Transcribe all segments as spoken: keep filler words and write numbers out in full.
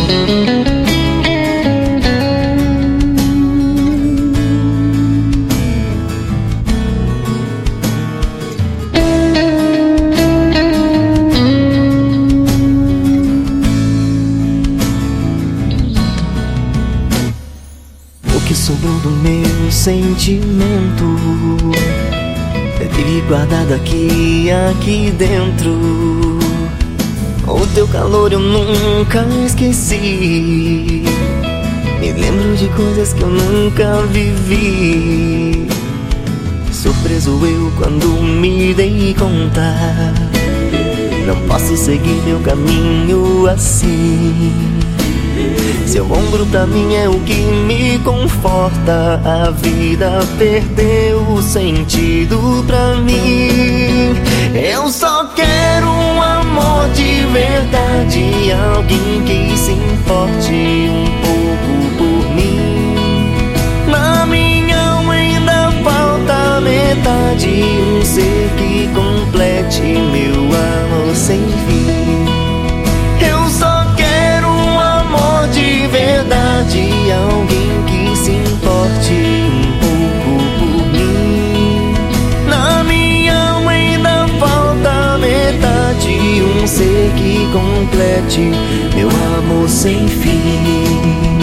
O que sobrou do meu sentimento vive guardado aqui, aqui dentro. O teu calor eu nunca esqueci. Me lembro de coisas que eu nunca vivi. Surpreso eu quando me dei conta. Não posso seguir meu caminho assim. Seu ombro pra mim é o que me conforta. A vida perdeu o sentido pra mim. Eu só quero um amor de verdade, alguém que se importe um pouco por mim. Na minha alma ainda falta metade, um ser que complete meu amor sem fim. Eu só quero um amor de verdade, alguém que se importe um pouco por mim. Na minha alma ainda falta metade, um ser que complete meu amor sem fim.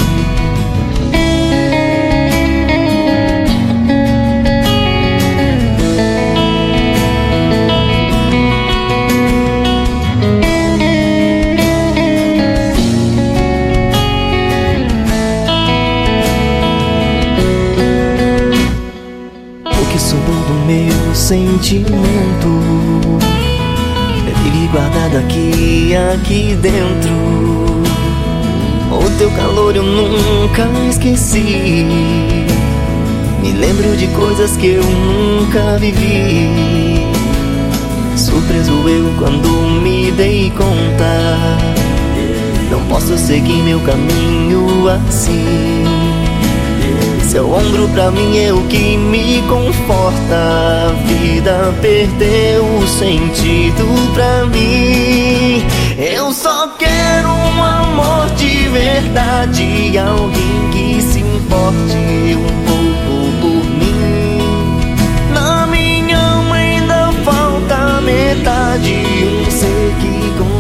Meu sentimento vive guardado aqui, aqui dentro. O teu calor eu nunca esqueci. Me lembro de coisas que eu nunca vivi. Surpreso eu quando me dei conta. Não posso seguir meu caminho assim. Seu ombro pra mim é o que me conforta. A vida perdeu o sentido pra mim. Eu só quero um amor de verdade, alguém que se importe um pouco por mim. Na minha alma ainda falta metade, um ser que